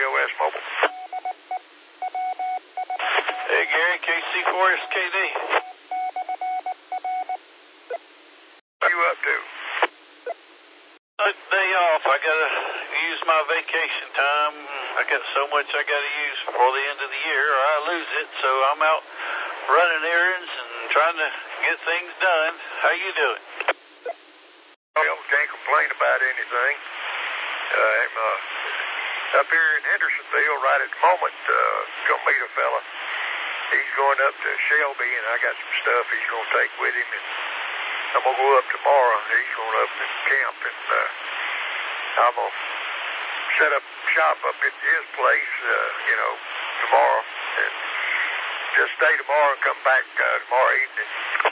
DOS Mobile. Hey, Gary, KC4SKD. What you up to? Day off. I gotta use my vacation time. I got so much I gotta use before the end of the year, or I lose it. So I'm out running errands and trying to get things done. How you doing? Well, can't complain about anything. I'm up here in Hendersonville right at the moment. Gonna meet a fella. He's going up to Shelby, and I got some stuff he's gonna take with him, and I'm gonna go up tomorrow. He's going up and camp, and I'm gonna set up shop up at his place, tomorrow, and just stay tomorrow and come back tomorrow evening.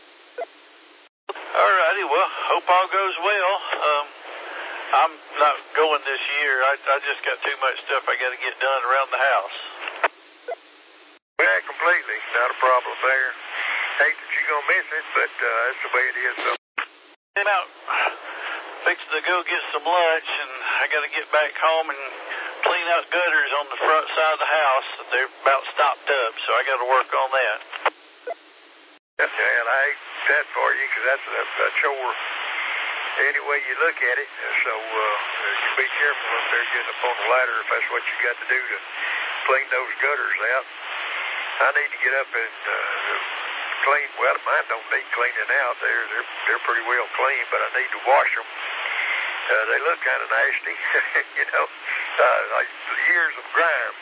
All righty. Well, hope all goes well. I'm not going this year. I just got too much stuff I got to get done around the house. Yeah, completely. Not a problem there. Hate that you're going to miss it, but that's the way it is. I'm out fixing to go get some lunch, and I got to get back home and clean out gutters on the front side of the house. They're about stopped up, so I got to work on that. Yeah, and I hate that for you, because that's a chore any way you look at it. So you be careful up there getting up on the ladder if that's what you got to do to clean those gutters out. I need to get up and clean. Well, mine don't need cleaning out. They're pretty well clean, but I need to wash them. They look kind of nasty, like years of grime.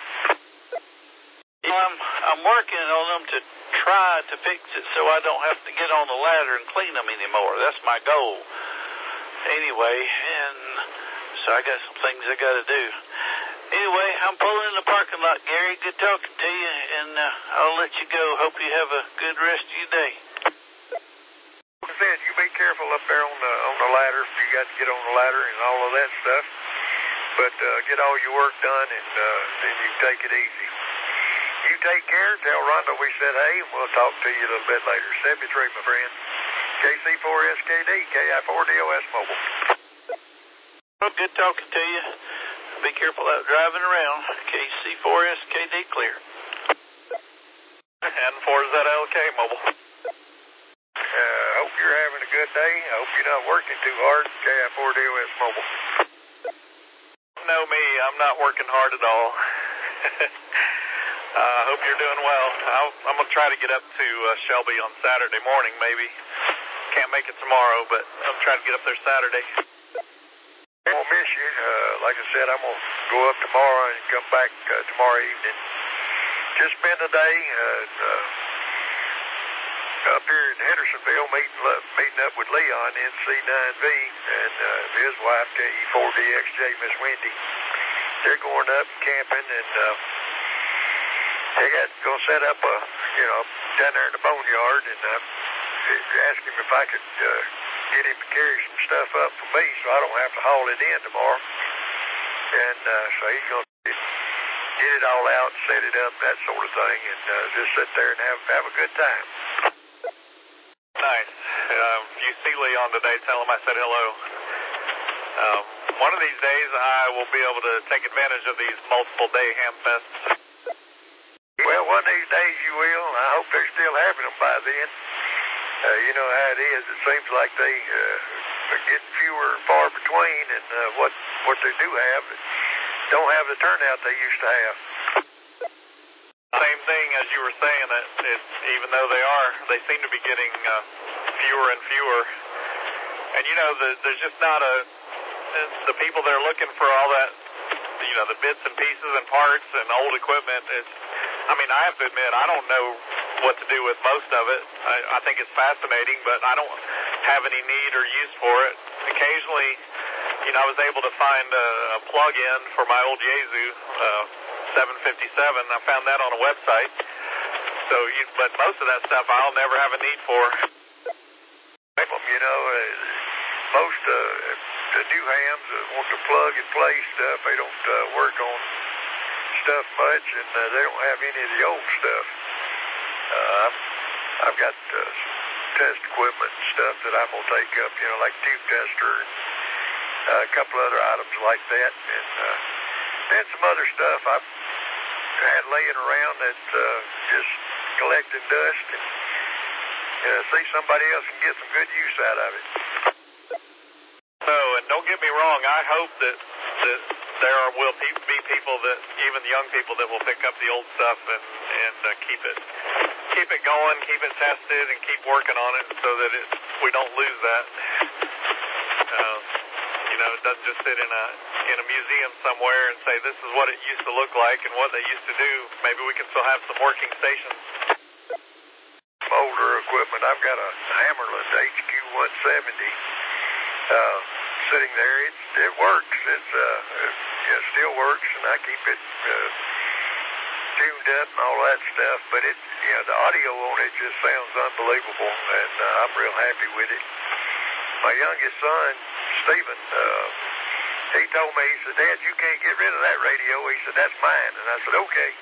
I'm working on them to try to fix it so I don't have to get on the ladder and clean them anymore. That's my goal. Anyway, and so I got some things I got to do. Anyway, I'm pulling in the parking lot, Gary. Good talking to you, and I'll let you go. Hope you have a good rest of your day. Like I said, you be careful up there on the ladder. You got to get on the ladder and all of that stuff. But get all your work done, and then you take it easy. You take care. Tell Rondo we said hey, and we'll talk to you a little bit later. 73, my friend. KC4SKD, KI4DOS Mobile. Well, good talking to you. Be careful out driving around. KC4SKD clear. And 4ZLK Mobile. Hope you're having a good day. I hope you're not working too hard. KI4DOS Mobile. No, me. I'm not working hard at all. I hope you're doing well. I'm going to try to get up to Shelby on Saturday morning, maybe. Can't make it tomorrow, but I'm trying to get up there Saturday. I won't miss you. Like I said, I'm going to go up tomorrow and come back tomorrow evening. Just spend the day up here in Hendersonville meeting up with Leon, NC9V, and his wife, KE4DXJ, Miss Wendy. They're going up camping, and they got going to set up down there in the boneyard, and asked him if I could get him to carry some stuff up for me so I don't have to haul it in tomorrow. And so he's going to get it all out, set it up, that sort of thing, and just sit there and have a good time. Nice. If you see Leon today, tell him I said hello. One of these days I will be able to take advantage of these multiple day ham fests. Well, one of these days you will. I hope they're still having them by then. You know how it is. It seems like they're getting fewer and far between, and what they do have don't have the turnout they used to have. Same thing as you were saying. It even though they seem to be getting fewer and fewer. And there's just not the people that are looking for all that, the bits and pieces and parts and old equipment. I have to admit, I don't know what to do with most of it. I think it's fascinating, but I don't have any need or use for it. Occasionally, I was able to find a plug-in for my old Yaesu 757. I found that on a website. So, but most of that stuff I'll never have a need for. Most the new hams want to plug and play stuff. They don't work on stuff much, and they don't have any of the old stuff. I've got test equipment and stuff that I'm going to take up, like tube tester and a couple other items like that. And then some other stuff I had laying around that just collecting dust, and see somebody else can get some good use out of it. So, and don't get me wrong, I hope that there will be people that, even young people, that will pick up the old stuff and keep it going, keep it tested, and keep working on it so that we don't lose that. It doesn't just sit in a museum somewhere and say this is what it used to look like and what they used to do. Maybe we can still have some working stations. Older equipment. I've got a Hammerland HQ-170 sitting there. It works. It still works, and I keep it tuned up and all that stuff. But the audio on it just sounds unbelievable, and I'm real happy with it. My youngest son, Stephen, he told me, he said, "Dad, you can't get rid of that radio." He said, "That's mine." And I said, "Okay."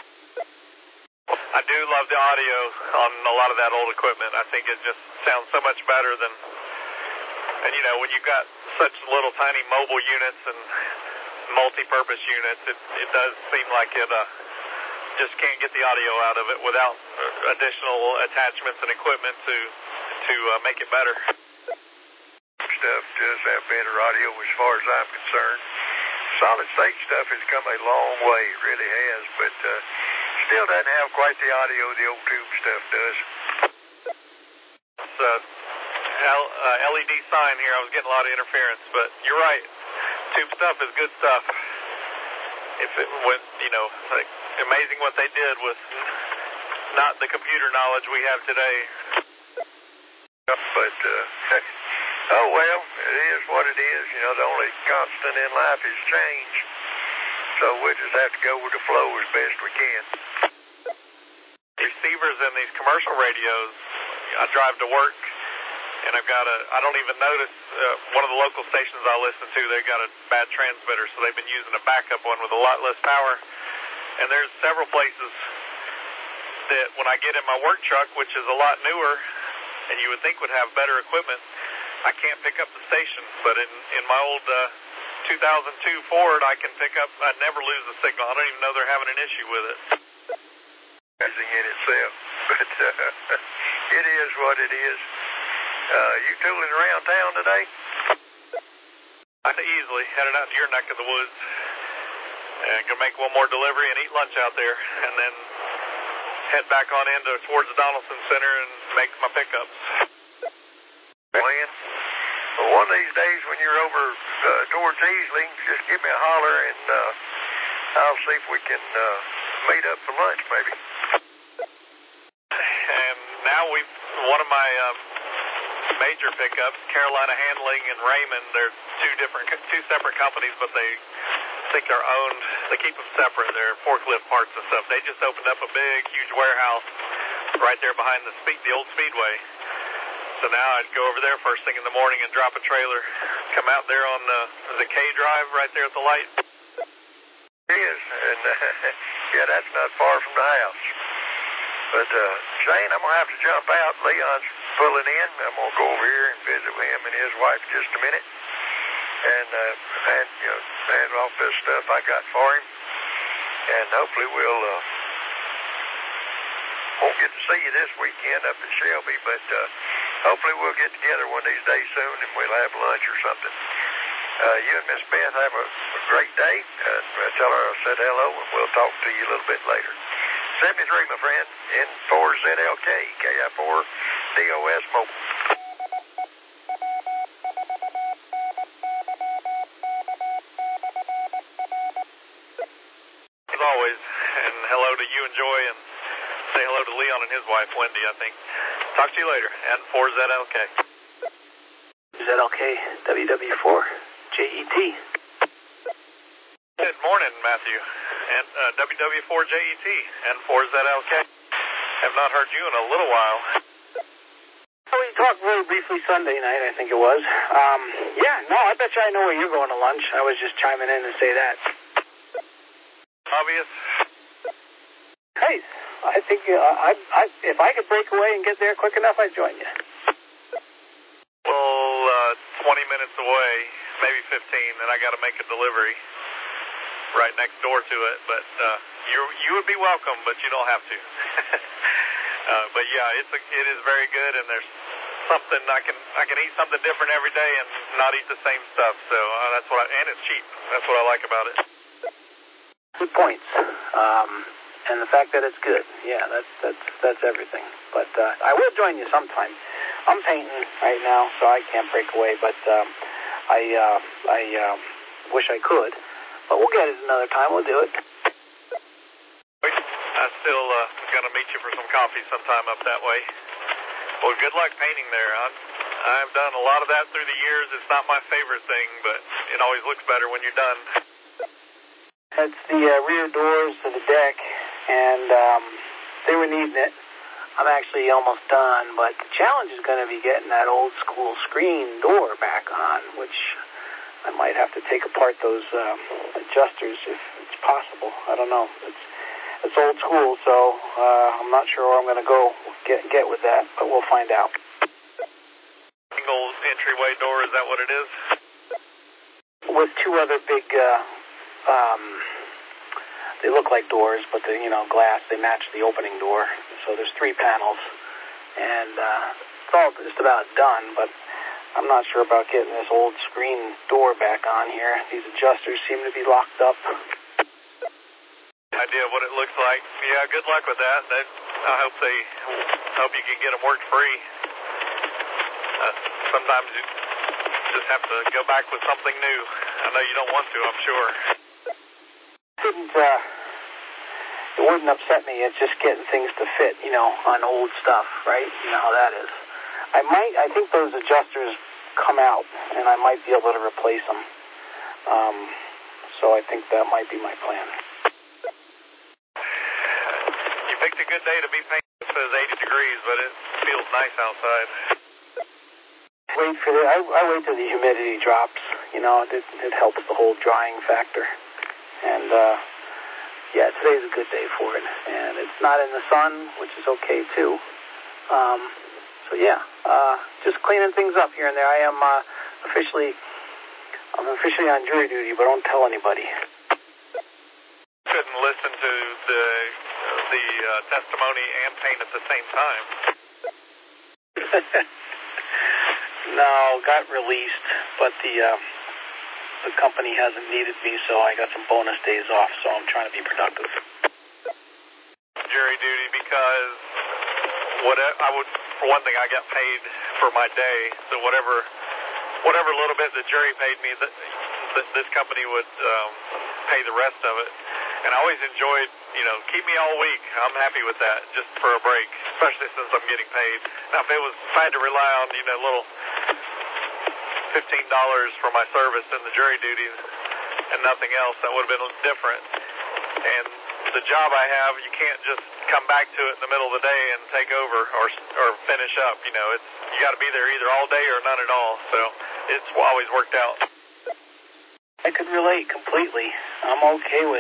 I do love the audio on a lot of that old equipment. I think it just sounds so much better than, and when you've got such little tiny mobile units and multi-purpose units, it does seem like it just can't get the audio out of it without additional attachments and equipment to make it better. Stuff does have better audio as far as I'm concerned. Solid state stuff has come a long way, it really has, but still doesn't have quite the audio the old tube stuff does. It's LED sign here. I was getting a lot of interference, but you're right. Tube stuff is good stuff. If it went, like amazing what they did with not the computer knowledge we have today. But oh well, it is what it is. The only constant in life is change. So we'll just have to go with the flow as best we can. Receivers in these commercial radios, I drive to work, and I don't even notice, one of the local stations I listen to, they've got a bad transmitter, so they've been using a backup one with a lot less power. And there's several places that when I get in my work truck, which is a lot newer, and you would think would have better equipment, I can't pick up the station. But in my old 2002 Ford, I can pick up, I never lose the signal. I don't even know they're having an issue with it. Amazing in itself, but it is what it is. You tooling around town today? Easily headed out to your neck of the woods, and gonna make one more delivery and eat lunch out there, and then head back on towards the Donaldson Center and make my pickups. Well, one of these days when you're over towards Easling, just give me a holler, and I'll see if we can meet up for lunch, maybe. And now one of my major pickups, Carolina Handling and Raymond, they're two separate companies, but they think they're owned. They keep them separate. They're forklift parts and stuff. They just opened up a big, huge warehouse right there behind the old Speedway. So now I'd go over there first thing in the morning and drop a trailer, come out there on the K Drive right there at the light. It is, and yeah, that's not far from the house. But Shane, I'm gonna have to jump out. Leon's pulling in. I'm gonna go over here and visit with him and his wife in just a minute, and hand off this stuff I got for him, and hopefully won't get to see you this weekend up at Shelby, but hopefully we'll get together one of these days soon and we'll have lunch or something. You and Miss Beth have a great day. Tell her I said hello, and we'll talk to you a little bit later. 73, my friend, N4ZLK, KI4, DOS Mobile. As always, and hello to you and Joy, and say hello to Leon and his wife, Wendy, I think. Talk to you later, N4ZLK. ZLK, WW4, JET. Good morning, Matthew. And WW4JET and 4ZLK. Have not heard you in a little while. We talked very briefly Sunday night, I think it was. I bet you I know where you're going to lunch. I was just chiming in to say that. Obvious? Hey, I think if I could break away and get there quick enough, I'd join you. Well, 20 minutes away, maybe 15, and I got to make a delivery right next door to it. But you would be welcome, but you don't have to. But yeah, it is very good, and there's something I can eat something different every day and not eat the same stuff. So that's what and it's cheap. That's what I like about it. Good points. And the fact that it's good, yeah, that's everything. But I will join you sometime. I'm painting right now, so I can't break away. But I wish I could. But we'll get it another time. We'll do it. I'm still going to meet you for some coffee sometime up that way. Well, good luck painting there. I've done a lot of that through the years. It's not my favorite thing, but it always looks better when you're done. It's the rear doors to the deck, and they were needing it. I'm actually almost done, but the challenge is going to be getting that old school screen door back on, which I might have to take apart those adjusters if it's possible. I don't know. It's old school, so I'm not sure where I'm going to go get with that, but we'll find out. Single entryway door, is that what it is? With two other big, they look like doors, but they're, glass. They match the opening door. So there's 3 panels, and it's all just about done, but I'm not sure about getting this old screen door back on here. These adjusters seem to be locked up. Idea what it looks like. Yeah, good luck with that. I hope you can get them work free. Sometimes you just have to go back with something new. I know you don't want to, I'm sure. It wouldn't upset me. It's just getting things to fit, on old stuff, right? You know how that is. I think those adjusters come out, and I might be able to replace them. So I think that might be my plan. Picked a good day to be painting. It says 80 degrees, but it feels nice outside. I wait till the humidity drops. It helps the whole drying factor. And yeah, today's a good day for it. And it's not in the sun, which is okay too. So yeah, just cleaning things up here and there. I'm officially on jury duty, but don't tell anybody. Couldn't listen to the testimony and paint at the same time. No, got released, but the company hasn't needed me, so I got some bonus days off, so I'm trying to be productive. Jury duty because for one thing, I got paid for my day, so whatever little bit the jury paid me, this company would pay the rest of it. And I always enjoyed, keep me all week. I'm happy with that, just for a break, especially since I'm getting paid. Now, if I had to rely on, little $15 for my service in the jury duties and nothing else, that would have been different. And the job I have, you can't just come back to it in the middle of the day and take over or finish up. You got to be there either all day or none at all. So it's always worked out. I could relate completely. I'm okay with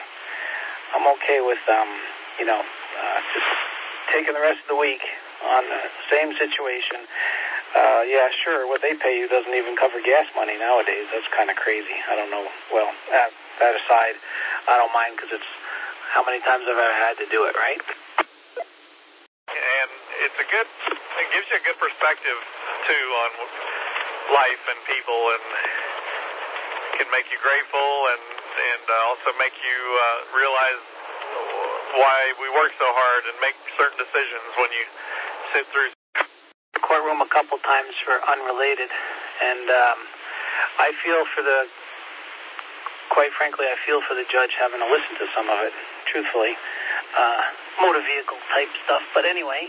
just taking the rest of the week on the same situation. Yeah, sure, what they pay you doesn't even cover gas money nowadays. That's kind of crazy. I don't know. Well, that aside, I don't mind because it's how many times I've ever had to do it, right? And it gives you a good perspective, too, on life and people, and can make you grateful and also make you realize why we work so hard and make certain decisions when you sit through the courtroom a couple times for unrelated, and I feel quite frankly, I feel for the judge having to listen to some of it, truthfully, motor vehicle type stuff. But anyway,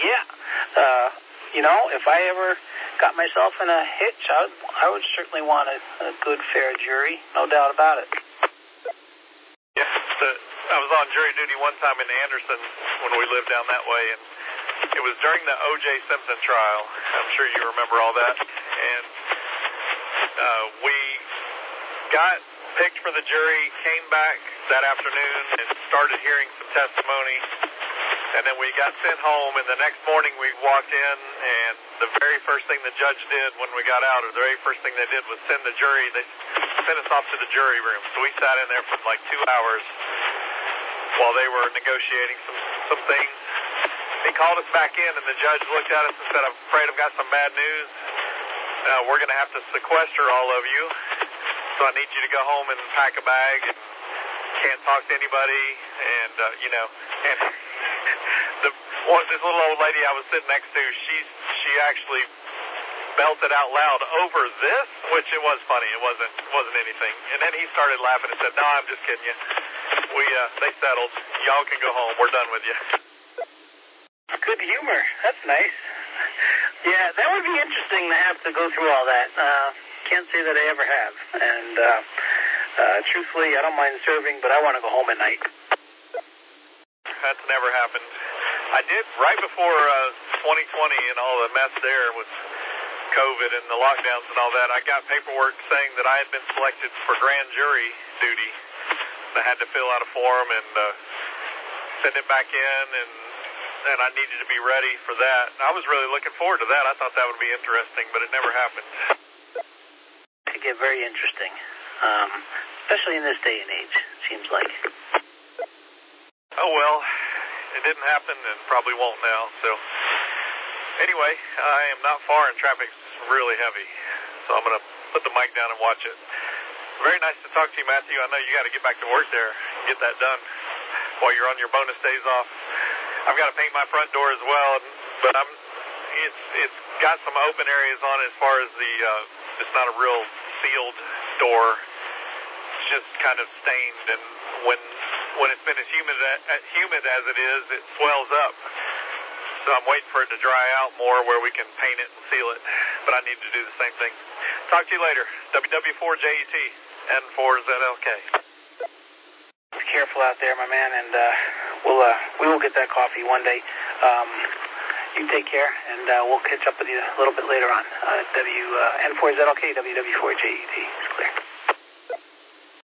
if I ever got myself in a hitch, I would certainly want a good, fair jury, no doubt about it. Yeah, I was on jury duty one time in Anderson when we lived down that way, and it was during the O.J. Simpson trial. I'm sure you remember all that. And we got picked for the jury, came back that afternoon and started hearing some testimony. And then we got sent home, and the next morning we walked in, and the very first thing the judge did when we got out, or the very first thing they did was send the jury. They sent us off to the jury room. So we sat in there for like 2 hours while they were negotiating some things. He called us back in, and the judge looked at us and said, "I'm afraid I've got some bad news. We're going to have to sequester all of you. So I need you to go home and pack a bag and can't talk to anybody." And, and this little old lady I was sitting next to, she actually belted out loud over this, which it was funny. It wasn't anything. And then he started laughing and said, "No, I'm just kidding you. They settled. Y'all can go home. We're done with you." Good humor. That's nice. Yeah, that would be interesting to have to go through all that. Can't say that I ever have. And truthfully, I don't mind serving, but I want to go home at night. That's never happened. I did right before 2020 and all the mess there with COVID and the lockdowns and all that. I got paperwork saying that I had been selected for grand jury duty. I had to fill out a form and send it back in, and I needed to be ready for that. I was really looking forward to that. I thought that would be interesting, but it never happened. It could get very interesting, especially in this day and age, it seems like. Oh, well, it didn't happen and probably won't now. So anyway, I am not far and traffic's really heavy, so I'm going to put the mic down and watch it. Very nice to talk to you, Matthew. I know you got to get back to work there and get that done while you're on your bonus days off. I've got to paint my front door as well, but it's got some open areas on it as far as it's not a real sealed door. It's just kind of stained, and when it's been as humid as it is, it swells up. So I'm waiting for it to dry out more where we can paint it and seal it, but I need to do the same thing. Talk to you later. WW4JET, N4ZLK. Be careful out there, my man, and we will get that coffee one day. You take care, and we'll catch up with you a little bit later on. N4ZLK, WW4JET. It's clear.